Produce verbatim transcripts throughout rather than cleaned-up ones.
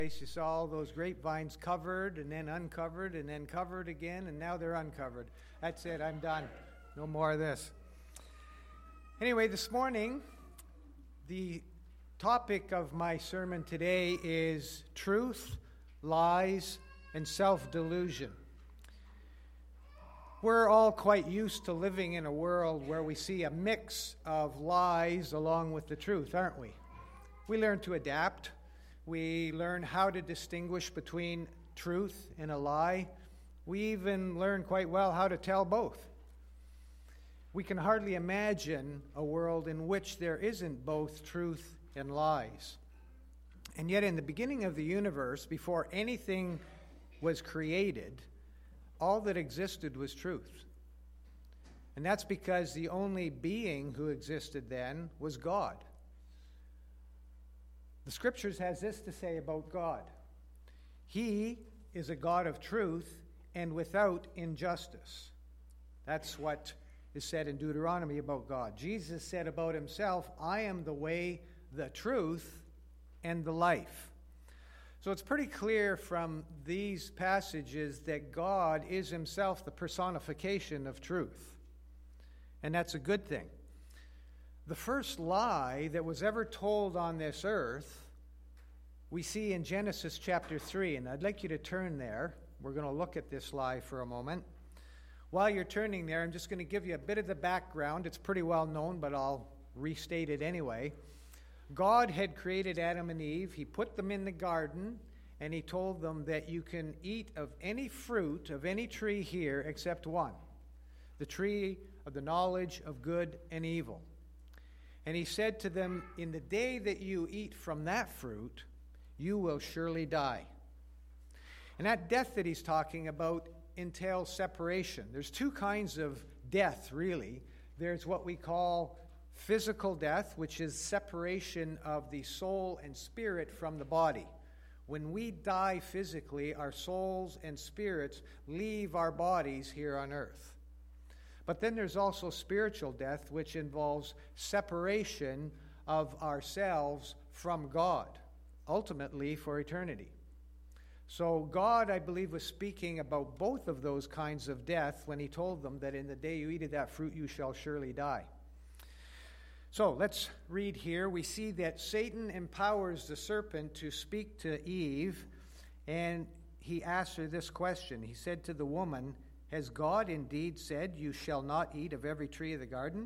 You saw all those grapevines covered and then uncovered and then covered again, and now they're uncovered. That's it. I'm done. No more of this. Anyway, this morning, the topic of my sermon today is truth, lies, and self-delusion. We're all quite used to living in a world where we see a mix of lies along with the truth, aren't we? We learn to adapt. We learn how to distinguish between truth and a lie. We even learn quite well how to tell both. We can hardly imagine a world in which there isn't both truth and lies. And yet in the beginning of the universe, before anything was created, all that existed was truth. And that's because the only being who existed then was God. The Scriptures has this to say about God. He is a God of truth and without injustice. That's what is said in Deuteronomy about God. Jesus said about himself, I am the way, the truth, and the life. So it's pretty clear from these passages that God is himself the personification of truth. And that's a good thing. The first lie that was ever told on this earth, we see in Genesis chapter three, and I'd like you to turn there. We're going to look at this lie for a moment. While you're turning there, I'm just going to give you a bit of the background. It's pretty well known, but I'll restate it anyway. God had created Adam and Eve. He put them in the garden, and he told them that you can eat of any fruit of any tree here except one, the tree of the knowledge of good and evil. And he said to them, in the day that you eat from that fruit, you will surely die. And that death that he's talking about entails separation. There's two kinds of death, really. There's what we call physical death, which is separation of the soul and spirit from the body. When we die physically, our souls and spirits leave our bodies here on earth. But then there's also spiritual death, which involves separation of ourselves from God, ultimately for eternity. So God, I believe, was speaking about both of those kinds of death when he told them that in the day you eat of that fruit, you shall surely die. So let's read here. We see that Satan empowers the serpent to speak to Eve, and he asked her this question. He said to the woman, has God indeed said, you shall not eat of every tree of the garden?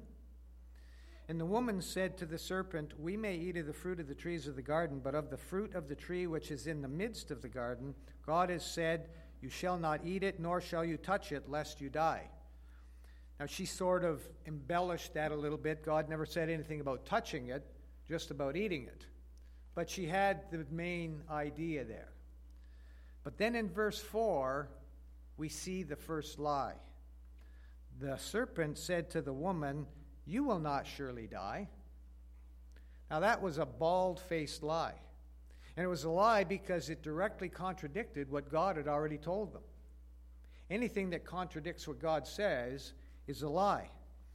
And the woman said to the serpent, we may eat of the fruit of the trees of the garden, but of the fruit of the tree which is in the midst of the garden, God has said, you shall not eat it, nor shall you touch it, lest you die. Now she sort of embellished that a little bit. God never said anything about touching it, just about eating it. But she had the main idea there. But then in verse four, we see the first lie. The serpent said to the woman, you will not surely die. Now that was a bald-faced lie. And it was a lie because it directly contradicted what God had already told them. Anything that contradicts what God says is a lie.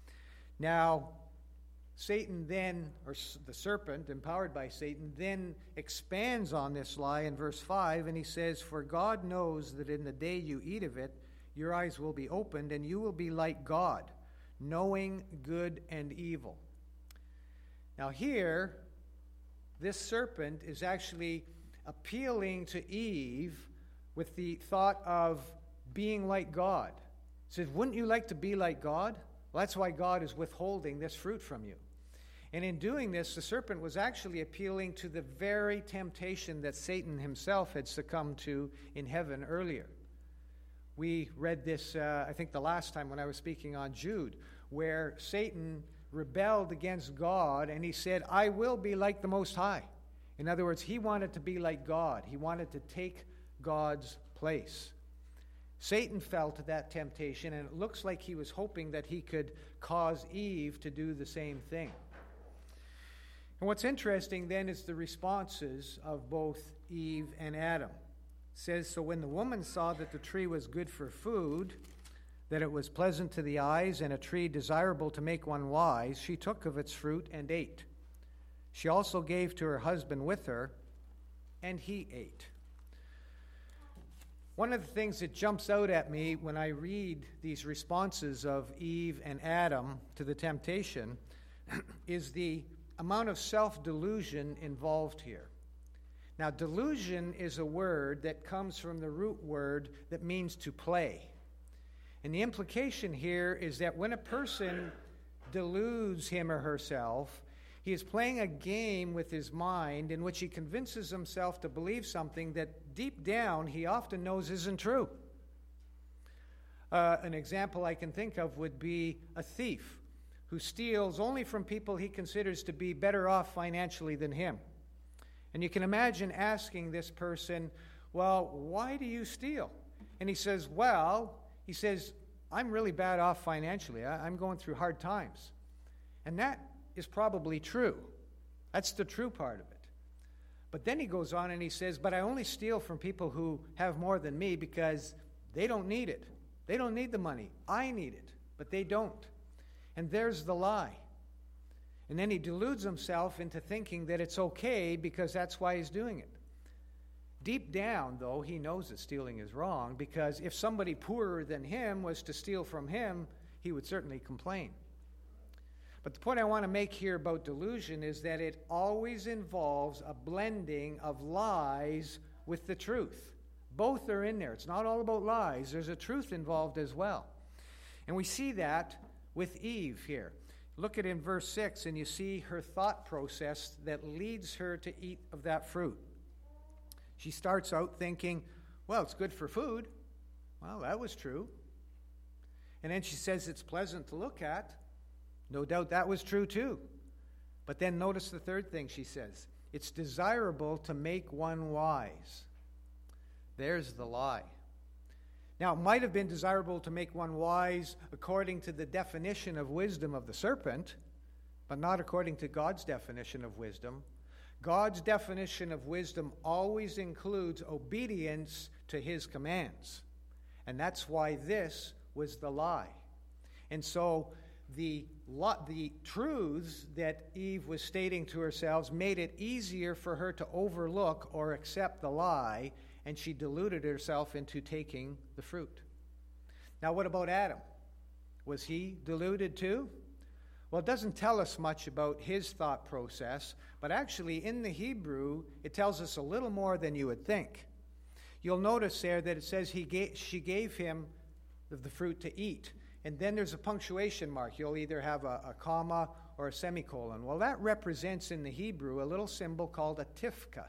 Now, Satan then, or the serpent, empowered by Satan, then expands on this lie in verse five, and he says, for God knows that in the day you eat of it, your eyes will be opened, and you will be like God, knowing good and evil. Now here, this serpent is actually appealing to Eve with the thought of being like God. He says, wouldn't you like to be like God? Well, that's why God is withholding this fruit from you. And in doing this, the serpent was actually appealing to the very temptation that Satan himself had succumbed to in heaven earlier. We read this, uh, I think the last time when I was speaking on Jude, where Satan rebelled against God and he said, I will be like the Most High. In other words, he wanted to be like God. He wanted to take God's place. Satan fell to that temptation, and it looks like he was hoping that he could cause Eve to do the same thing. And what's interesting then is the responses of both Eve and Adam. It says, so when the woman saw that the tree was good for food, that it was pleasant to the eyes, and a tree desirable to make one wise, she took of its fruit and ate. She also gave to her husband with her, and he ate. One of the things that jumps out at me when I read these responses of Eve and Adam to the temptation is the amount of self-delusion involved here. Now, delusion is a word that comes from the root word that means to play. And the implication here is that when a person deludes him or herself, he is playing a game with his mind in which he convinces himself to believe something that deep down he often knows isn't true. Uh, an example I can think of would be a thief who steals only from people he considers to be better off financially than him. And you can imagine asking this person, well, why do you steal? And he says, well, he says, I'm really bad off financially. I, I'm going through hard times. And that is probably true. That's the true part of it. But then he goes on and he says, but I only steal from people who have more than me because they don't need it. They don't need the money. I need it, but they don't. And there's the lie. And then he deludes himself into thinking that it's okay because that's why he's doing it. Deep down, though, he knows that stealing is wrong, because if somebody poorer than him was to steal from him, he would certainly complain. But the point I want to make here about delusion is that it always involves a blending of lies with the truth. Both are in there. It's not all about lies. There's a truth involved as well. And we see that with Eve here. Look at in verse six, and you see her thought process that leads her to eat of that fruit. She starts out thinking, well, it's good for food. Well, that was true. And then she says it's pleasant to look at. No doubt that was true too. But then notice the third thing she says. It's desirable to make one wise. There's the lie. Now, it might have been desirable to make one wise according to the definition of wisdom of the serpent, but not according to God's definition of wisdom. God's definition of wisdom always includes obedience to his commands. And that's why this was the lie. And so the, the truths that Eve was stating to herself made it easier for her to overlook or accept the lie, and she deluded herself into taking the fruit. Now, what about Adam? Was he deluded too? Well, it doesn't tell us much about his thought process, but actually in the Hebrew, it tells us a little more than you would think. You'll notice there that it says he gave, she gave him the, the fruit to eat. And then there's a punctuation mark. You'll either have a, a comma or a semicolon. Well, that represents in the Hebrew a little symbol called a tifka.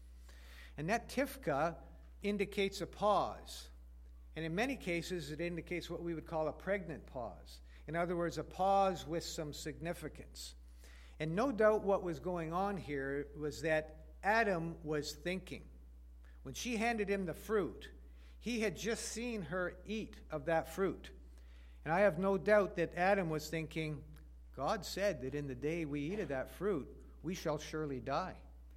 And that tifka indicates a pause. And in many cases, it indicates what we would call a pregnant pause. In other words, a pause with some significance. And no doubt what was going on here was that Adam was thinking. When she handed him the fruit, he had just seen her eat of that fruit. And I have no doubt that Adam was thinking, God said that in the day we eat of that fruit, we shall surely die.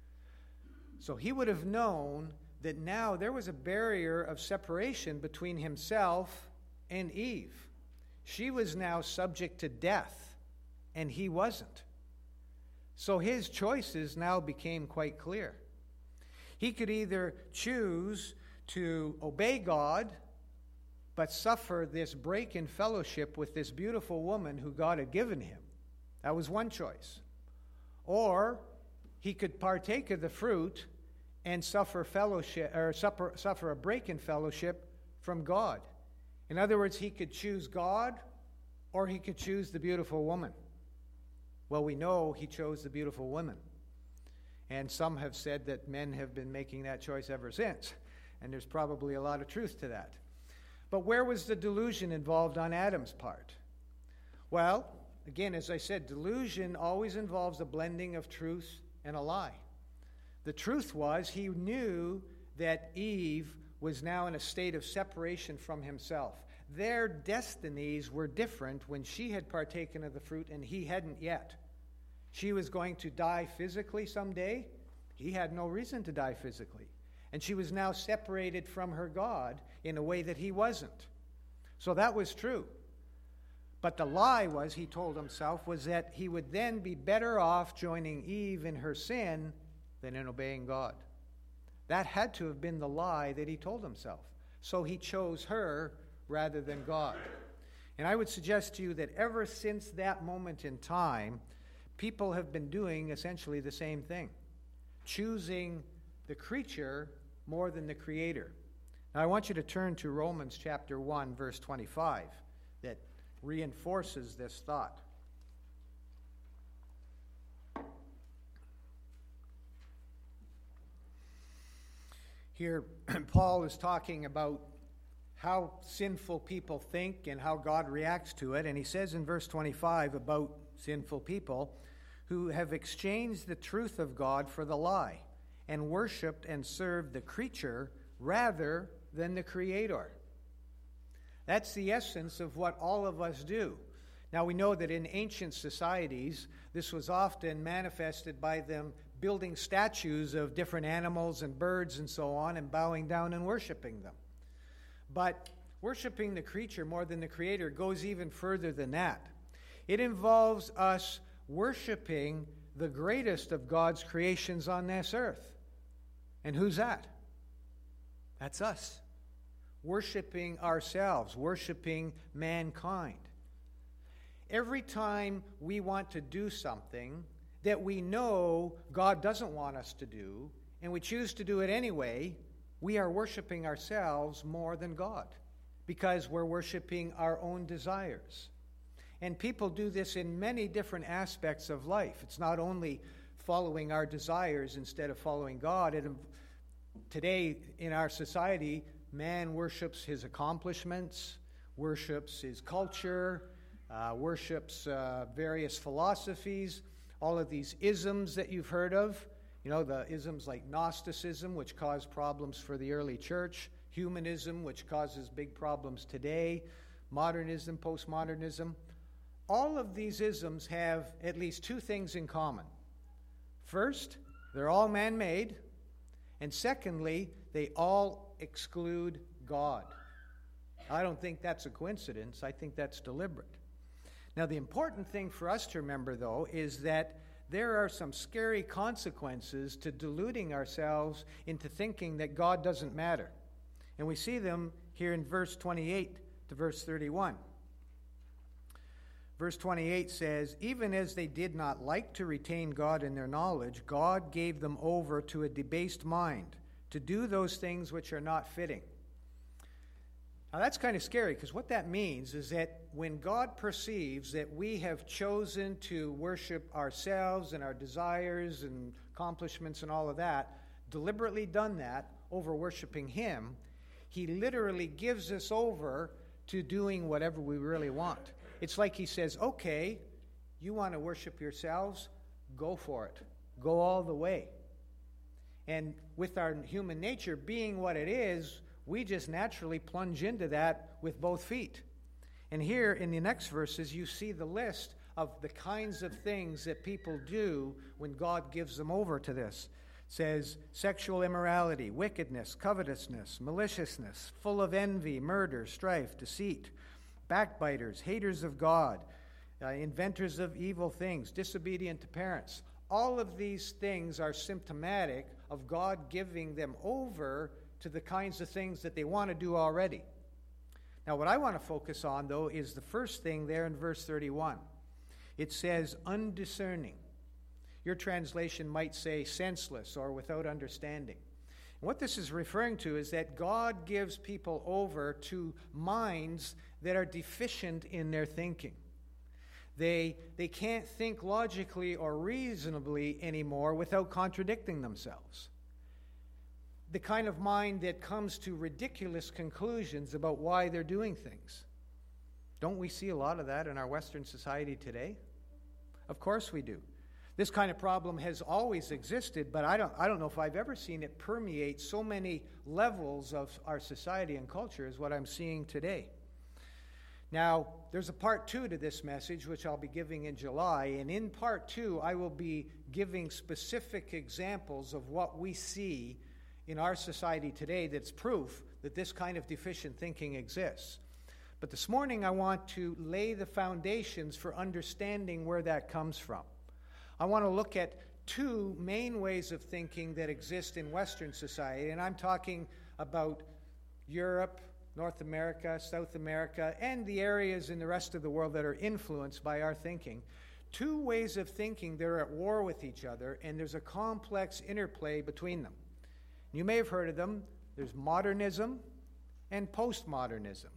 So he would have known that now there was a barrier of separation between himself and Eve. She was now subject to death, and he wasn't. So his choices now became quite clear. He could either choose to obey God, but suffer this break in fellowship with this beautiful woman who God had given him. That was one choice. Or he could partake of the fruit and suffer fellowship, or suffer, suffer a break in fellowship from God. In other words, he could choose God, or he could choose the beautiful woman. Well, we know he chose the beautiful woman. And some have said that men have been making that choice ever since. And there's probably a lot of truth to that. But where was the delusion involved on Adam's part? Well, again, as I said, delusion always involves a blending of truth and a lie. The truth was he knew that Eve was now in a state of separation from himself. Their destinies were different when she had partaken of the fruit and he hadn't yet. She was going to die physically someday. He had no reason to die physically. And she was now separated from her God in a way that he wasn't. So that was true. But the lie was, he told himself, was that he would then be better off joining Eve in her sin than in obeying God. That had to have been the lie that he told himself. So he chose her rather than God. And I would suggest to you that ever since that moment in time, people have been doing essentially the same thing, choosing the creature more than the Creator. Now I want you to turn to Romans chapter one, verse twenty-five, that reinforces this thought. Here, Paul is talking about how sinful people think and how God reacts to it. And he says in verse twenty-five about sinful people who have exchanged the truth of God for the lie and worshipped and served the creature rather than the Creator. That's the essence of what all of us do. Now, we know that in ancient societies, this was often manifested by them building statues of different animals and birds and so on and bowing down and worshiping them. But worshiping the creature more than the Creator goes even further than that. It involves us worshiping the greatest of God's creations on this earth. And who's that? That's us. Worshiping ourselves, worshiping mankind. Every time we want to do something that we know God doesn't want us to do, and we choose to do it anyway, we are worshiping ourselves more than God, because we're worshiping our own desires. And people do this in many different aspects of life. It's not only following our desires instead of following God. It, today in our society, man worships his accomplishments, worships his culture, uh, worships uh, various philosophies, all of these isms that you've heard of. You know, the isms like Gnosticism, which caused problems for the early church, humanism, which causes big problems today, modernism, postmodernism. All of these isms have at least two things in common. First, they're all man-made, and secondly, they all exclude God. I don't think that's a coincidence. I think that's deliberate. Now, the important thing for us to remember, though, is that there are some scary consequences to deluding ourselves into thinking that God doesn't matter. And we see them here in verse twenty-eight to verse thirty-one. Verse twenty-eight says, "Even as they did not like to retain God in their knowledge, God gave them over to a debased mind, to do those things which are not fitting." Now that's kind of scary, because what that means is that when God perceives that we have chosen to worship ourselves and our desires and accomplishments and all of that, deliberately done that over worshiping Him, He literally gives us over to doing whatever we really want. It's like He says, okay, you want to worship yourselves? Go for it. Go all the way. And with our human nature being what it is, we just naturally plunge into that with both feet. And here in the next verses, you see the list of the kinds of things that people do when God gives them over to this. It says sexual immorality, wickedness, covetousness, maliciousness, full of envy, murder, strife, deceit, backbiters, haters of God, uh, inventors of evil things, disobedient to parents. All of these things are symptomatic of God giving them over to the kinds of things that they want to do already. Now, what I want to focus on, though, is the first thing there in verse thirty-one. It says, undiscerning. Your translation might say senseless or without understanding. And what this is referring to is that God gives people over to minds that are deficient in their thinking. They, they can't think logically or reasonably anymore without contradicting themselves. The kind of mind that comes to ridiculous conclusions about why they're doing things. Don't we see a lot of that in our Western society today? Of course we do. This kind of problem has always existed, but I don't, I don't know if I've ever seen it permeate so many levels of our society and culture as what I'm seeing today. Now, there's a part two to this message, which I'll be giving in July, and in part two, I will be giving specific examples of what we see in our society today that's proof that this kind of deficient thinking exists. But this morning I want to lay the foundations for understanding where that comes from. I want to look at two main ways of thinking that exist in Western society, and I'm talking about Europe, North America, South America, and the areas in the rest of the world that are influenced by our thinking. Two ways of thinking that are at war with each other, and there's a complex interplay between them. You may have heard of them. There's modernism and postmodernism.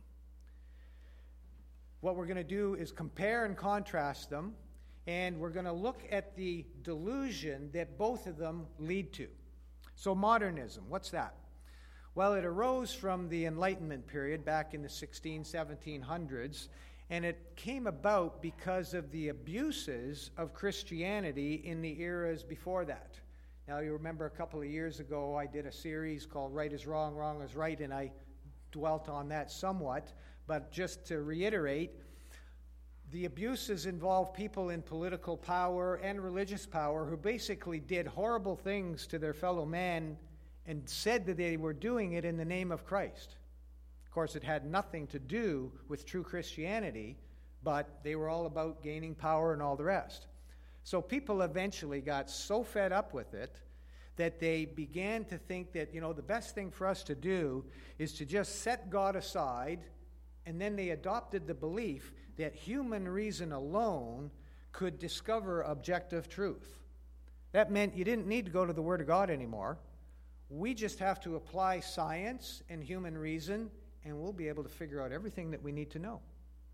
What we're going to do is compare and contrast them, and we're going to look at the delusion that both of them lead to. So modernism, what's that? Well, it arose from the Enlightenment period back in the sixteen, seventeen hundreds, and it came about because of the abuses of Christianity in the eras before that. Now, you remember a couple of years ago, I did a series called Right is Wrong, Wrong is Right, and I dwelt on that somewhat. But just to reiterate, the abuses involve people in political power and religious power who basically did horrible things to their fellow man and said that they were doing it in the name of Christ. Of course, it had nothing to do with true Christianity, but they were all about gaining power and all the rest. So people eventually got so fed up with it that they began to think that, you know, the best thing for us to do is to just set God aside, and then they adopted the belief that human reason alone could discover objective truth. That meant you didn't need to go to the Word of God anymore. We just have to apply science and human reason, and we'll be able to figure out everything that we need to know.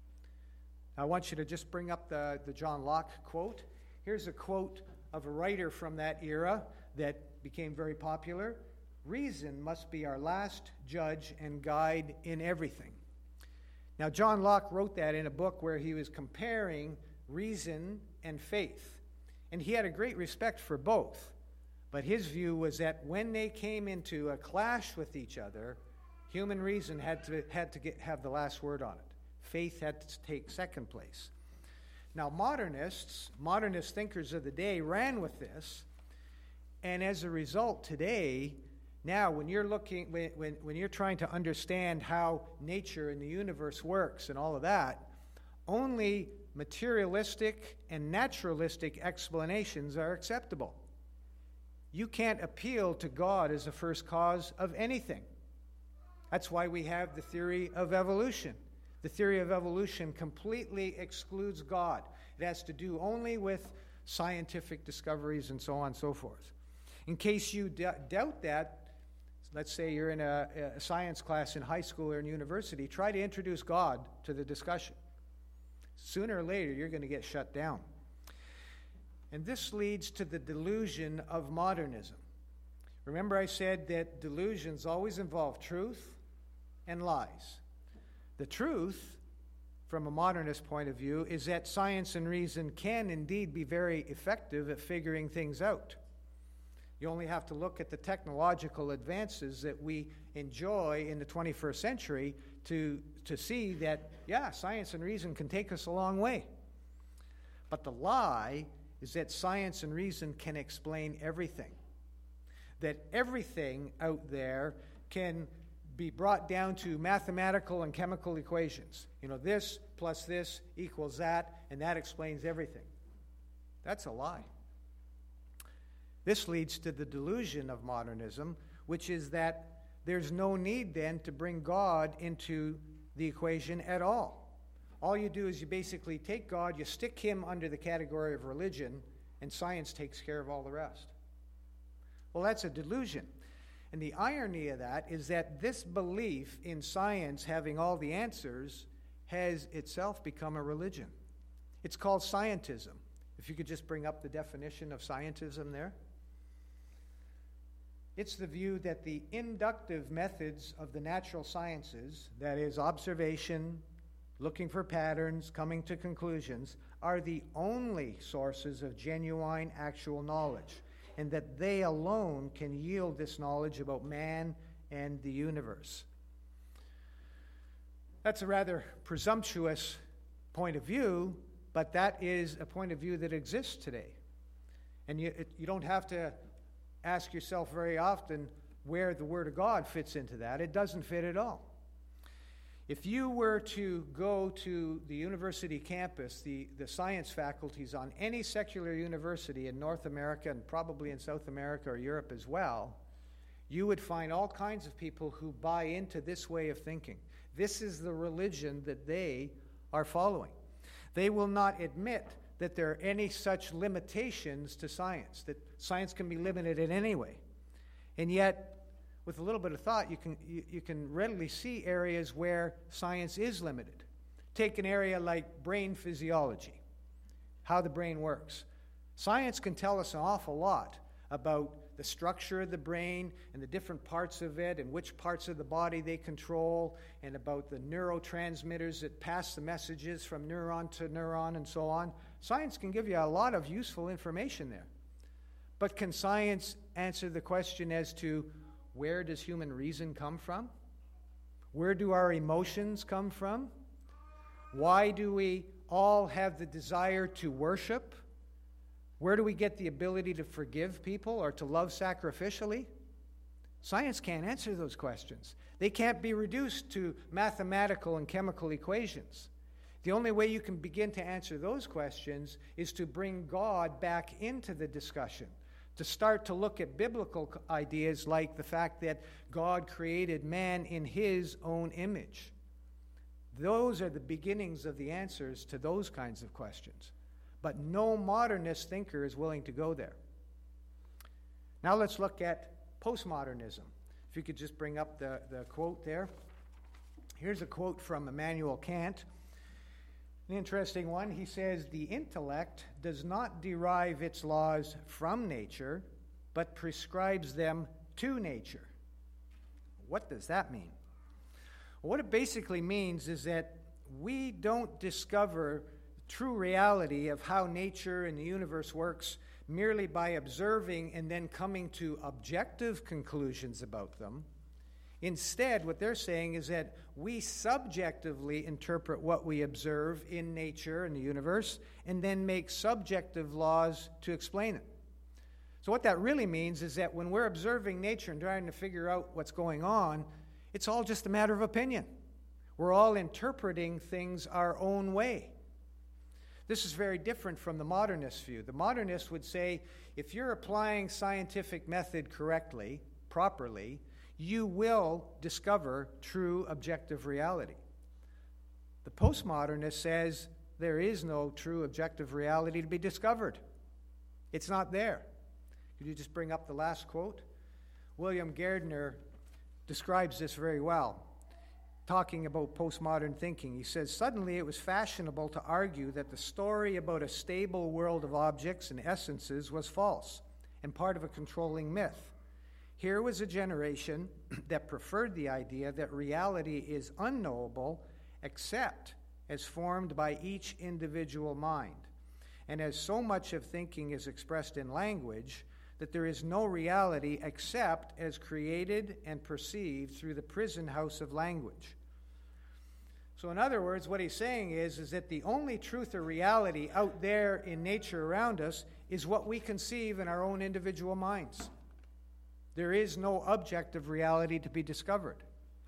I want you to just bring up the, the John Locke quote. Here's a quote of a writer from that era that became very popular. Reason must be our last judge and guide in everything. Now, John Locke wrote that in a book where he was comparing reason and faith. And he had a great respect for both. But his view was that when they came into a clash with each other, human reason had to, had to get, have the last word on it. Faith had to take second place. Now, modernists, modernist thinkers of the day ran with this. And as a result, today, now, when you're looking, when, when, when you're trying to understand how nature and the universe works and all of that, only materialistic and naturalistic explanations are acceptable. You can't appeal to God as a first cause of anything. That's why we have the theory of evolution. The theory of evolution completely excludes God. It has to do only with scientific discoveries and so on and so forth. In case you d- doubt that, let's say you're in a, a science class in high school or in university, try to introduce God to the discussion. Sooner or later, you're going to get shut down. And this leads to the delusion of modernism. Remember I said that delusions always involve truth and lies. The truth, from a modernist point of view, is that science and reason can indeed be very effective at figuring things out. You only have to look at the technological advances that we enjoy in the twenty-first century to, to see that, yeah, science and reason can take us a long way. But the lie is that science and reason can explain everything. That everything out there can be brought down to mathematical and chemical equations. You know, this plus this equals that, and that explains everything. That's a lie. This leads to the delusion of modernism, which is that there's no need then to bring God into the equation at all. All you do is you basically take God, you stick him under the category of religion, and science takes care of all the rest. Well, that's a delusion. And the irony of that is that this belief in science having all the answers has itself become a religion. It's called scientism. If you could just bring up the definition of scientism there. It's the view that the inductive methods of the natural sciences, that is, observation, looking for patterns, coming to conclusions, are the only sources of genuine actual knowledge, and that they alone can yield this knowledge about man and the universe. That's a rather presumptuous point of view, but that is a point of view that exists today. And you, it, you don't have to ask yourself very often where the Word of God fits into that. It doesn't fit at all. If you were to go to the university campus, the, the science faculties on any secular university in North America and probably in South America or Europe as well, you would find all kinds of people who buy into this way of thinking. This is the religion that they are following. They will not admit that there are any such limitations to science, that science can be limited in any way. And yet, with a little bit of thought, you can, you, you can readily see areas where science is limited. Take an area like brain physiology, how the brain works. Science can tell us an awful lot about the structure of the brain and the different parts of it and which parts of the body they control, and about the neurotransmitters that pass the messages from neuron to neuron and so on. Science can give you a lot of useful information there. But can science answer the question as to where does human reason come from? Where do our emotions come from? Why do we all have the desire to worship? Where do we get the ability to forgive people or to love sacrificially? Science can't answer those questions. They can't be reduced to mathematical and chemical equations. The only way you can begin to answer those questions is to bring God back into the discussion, to start to look at biblical ideas like the fact that God created man in his own image. Those are the beginnings of the answers to those kinds of questions. But no modernist thinker is willing to go there. Now let's look at postmodernism. If you could just bring up the, the quote there. Here's a quote from Immanuel Kant. An interesting one. He says, "The intellect does not derive its laws from nature, but prescribes them to nature." What does that mean? Well, what it basically means is that we don't discover true reality of how nature and the universe works merely by observing and then coming to objective conclusions about them. Instead, what they're saying is that we subjectively interpret what we observe in nature and the universe and then make subjective laws to explain it. So what that really means is that when we're observing nature and trying to figure out what's going on, it's all just a matter of opinion. We're all interpreting things our own way. This is very different from the modernist view. The modernist would say, if you're applying scientific method correctly, properly, you will discover true objective reality. The postmodernist says there is no true objective reality to be discovered. It's not there. Could you just bring up the last quote? William Gardner describes this very well, talking about postmodern thinking. He says, "Suddenly it was fashionable to argue that the story about a stable world of objects and essences was false and part of a controlling myth. Here was a generation that preferred the idea that reality is unknowable except as formed by each individual mind, and as so much of thinking is expressed in language, that there is no reality except as created and perceived through the prison house of language." So in other words, what he's saying is, is that the only truth or reality out there in nature around us is what we conceive in our own individual minds. There is no objective reality to be discovered.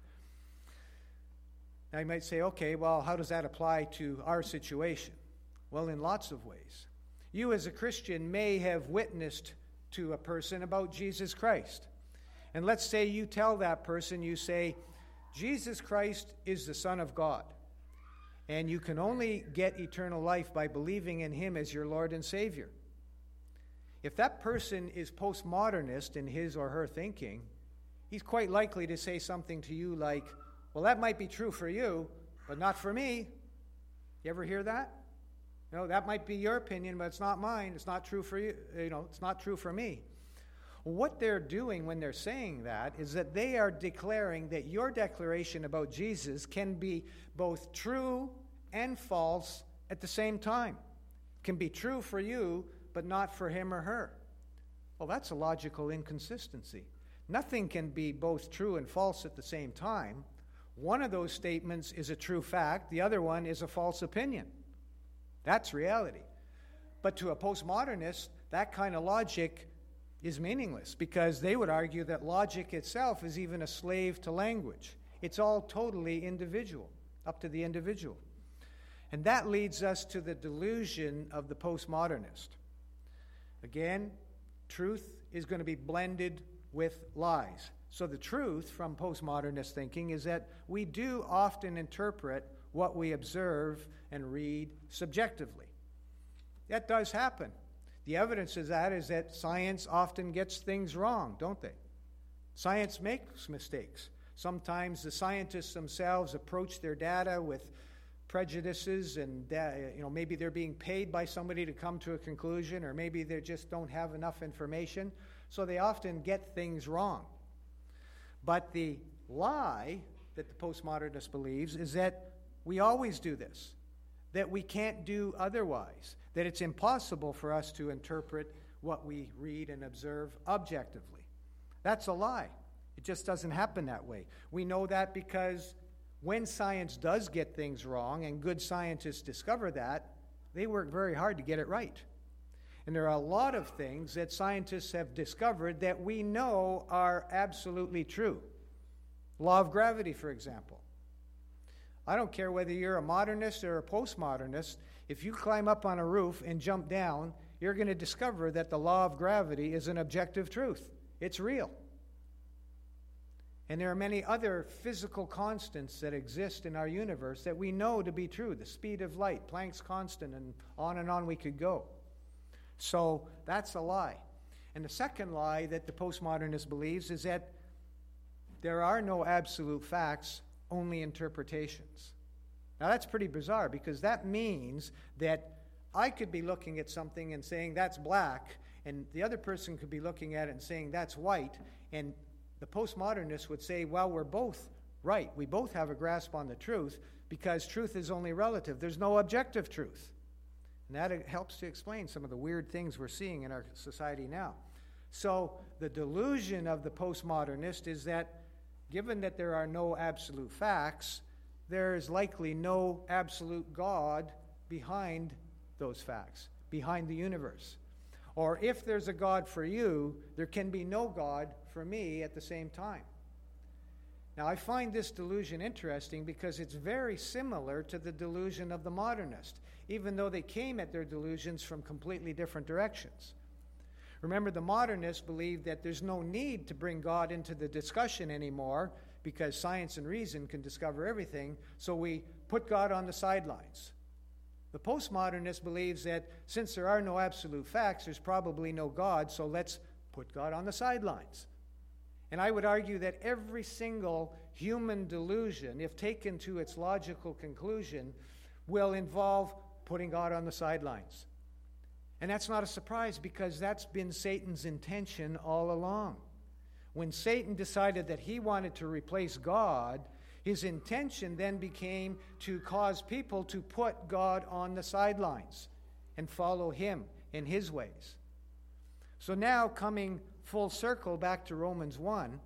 Now you might say, okay, well, how does that apply to our situation? Well, in lots of ways. You as a Christian may have witnessed to a person about Jesus Christ. And let's say you tell that person, you say, Jesus Christ is the Son of God, and you can only get eternal life by believing in him as your Lord and Savior. If that person is postmodernist in his or her thinking, he's quite likely to say something to you like, well, that might be true for you, but not for me. You ever hear that? You know, that might be your opinion, but it's not mine. It's not true for you. You know, it's not true for me. What they're doing when they're saying that is that they are declaring that your declaration about Jesus can be both true and false at the same time. It can be true for you, but not for him or her. Well, that's a logical inconsistency. Nothing can be both true and false at the same time. One of those statements is a true fact. The other one is a false opinion. That's reality. But to a postmodernist, that kind of logic is meaningless, because they would argue that logic itself is even a slave to language. It's all totally individual, up to the individual. And that leads us to the delusion of the postmodernist. Again, truth is going to be blended with lies. So the truth from postmodernist thinking is that we do often interpret what we observe and read subjectively. That does happen. The evidence of that is that science often gets things wrong, don't they? Science makes mistakes. Sometimes the scientists themselves approach their data with prejudices, and uh, you know, maybe they're being paid by somebody to come to a conclusion, or maybe they just don't have enough information, so they often get things wrong. But the lie that the postmodernist believes is that we always do this, that we can't do otherwise, that it's impossible for us to interpret what we read and observe objectively. That's a lie. It just doesn't happen that way. We know that because when science does get things wrong, and good scientists discover that, they work very hard to get it right. And there are a lot of things that scientists have discovered that we know are absolutely true. Law of gravity, for example. I don't care whether you're a modernist or a postmodernist, if you climb up on a roof and jump down, you're going to discover that the law of gravity is an objective truth. It's real. And there are many other physical constants that exist in our universe that we know to be true. The speed of light, Planck's constant, and on and on we could go. So that's a lie. And the second lie that the postmodernist believes is that there are no absolute facts, only interpretations. Now that's pretty bizarre, because that means that I could be looking at something and saying that's black, and the other person could be looking at it and saying that's white, and the postmodernist would say, well, we're both right. We both have a grasp on the truth, because truth is only relative. There's no objective truth. And that helps to explain some of the weird things we're seeing in our society now. So the delusion of the postmodernist is that given that there are no absolute facts, there is likely no absolute God behind those facts, behind the universe. Or if there's a God for you, there can be no God for me at the same time. Now, I find this delusion interesting because it's very similar to the delusion of the modernist, even though they came at their delusions from completely different directions. Remember, the modernists believe that there's no need to bring God into the discussion anymore because science and reason can discover everything, so we put God on the sidelines. The postmodernist believes that since there are no absolute facts, there's probably no God, so let's put God on the sidelines. And I would argue that every single human delusion, if taken to its logical conclusion, will involve putting God on the sidelines. And that's not a surprise, because that's been Satan's intention all along. When Satan decided that he wanted to replace God, his intention then became to cause people to put God on the sidelines and follow him in his ways. So now, coming full circle back to Romans one,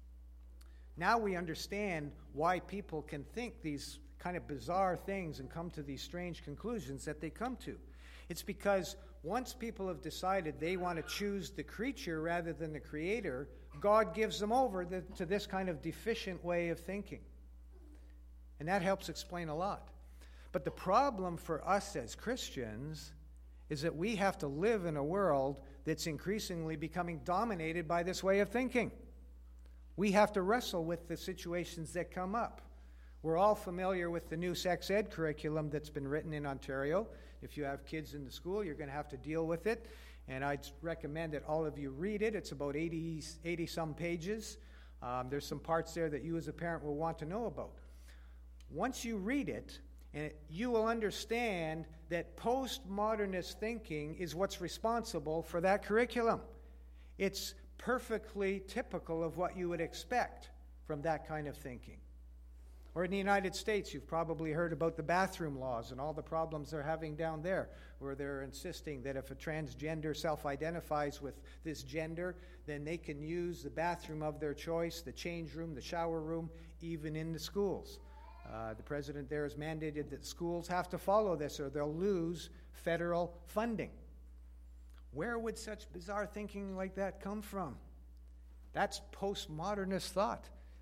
now we understand why people can think these kind of bizarre things and come to these strange conclusions that they come to. It's because once people have decided they want to choose the creature rather than the creator, God gives them over the, to this kind of deficient way of thinking. And that helps explain a lot. But the problem for us as Christians is that we have to live in a world that's increasingly becoming dominated by this way of thinking. We have to wrestle with the situations that come up. We're all familiar with the new sex ed curriculum that's been written in Ontario. If you have kids in the school, you're going to have to deal with it. And I'd recommend that all of you read it. It's about eighty, eighty-some pages. Um, there's some parts there that you as a parent will want to know about. Once you read it, and you will understand that postmodernist thinking is what's responsible for that curriculum. It's perfectly typical of what you would expect from that kind of thinking. Or in the United States, you've probably heard about the bathroom laws and all the problems they're having down there, where they're insisting that if a transgender self-identifies with this gender, then they can use the bathroom of their choice, the change room, the shower room, even in the schools. Uh, the president there has mandated that schools have to follow this or they'll lose federal funding. Where would such bizarre thinking like that come from? That's postmodernist thought. That's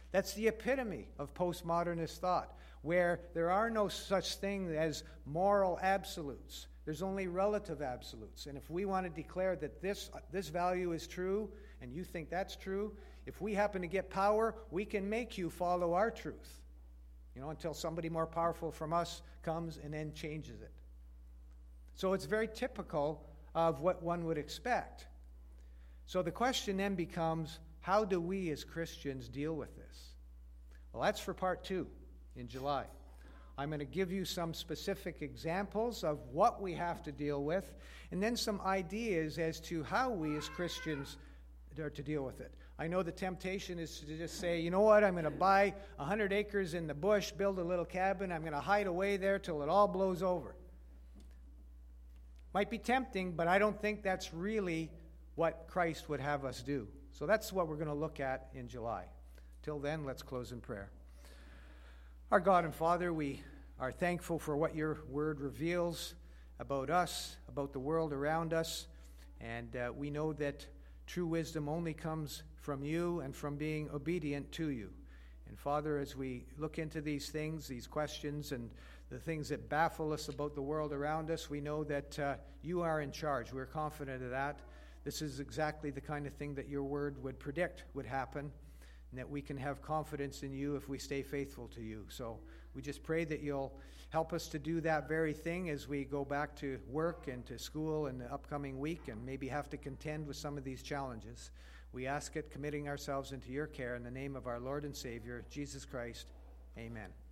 That's the epitome of postmodernist thought, where there are no such thing as moral absolutes. There's only relative absolutes. And if we want to declare that this, this value is true, and you think that's true, if we happen to get power, we can make you follow our truth. You know, until somebody more powerful from us comes and then changes it. So it's very typical of what one would expect. So the question then becomes, how do we as Christians deal with this? Well, that's for part two in July. I'm going to give you some specific examples of what we have to deal with, and then some ideas as to how we as Christians are to deal with it. I know the temptation is to just say, you know what, I'm going to buy one hundred acres in the bush, build a little cabin, I'm going to hide away there till it all blows over. Might be tempting, but I don't think that's really what Christ would have us do. So that's what we're going to look at in July. Till then, let's close in prayer. Our God and Father, we are thankful for what your word reveals about us, about the world around us, and uh, we know that true wisdom only comes from you and from being obedient to you. And Father, as we look into these things, these questions, and the things that baffle us about the world around us, we know that uh, you are in charge. We're confident of that. This is exactly the kind of thing that your word would predict would happen, and that we can have confidence in you if we stay faithful to you. So we just pray that you'll help us to do that very thing as we go back to work and to school in the upcoming week and maybe have to contend with some of these challenges. We ask it, committing ourselves into your care in the name of our Lord and Savior, Jesus Christ. Amen.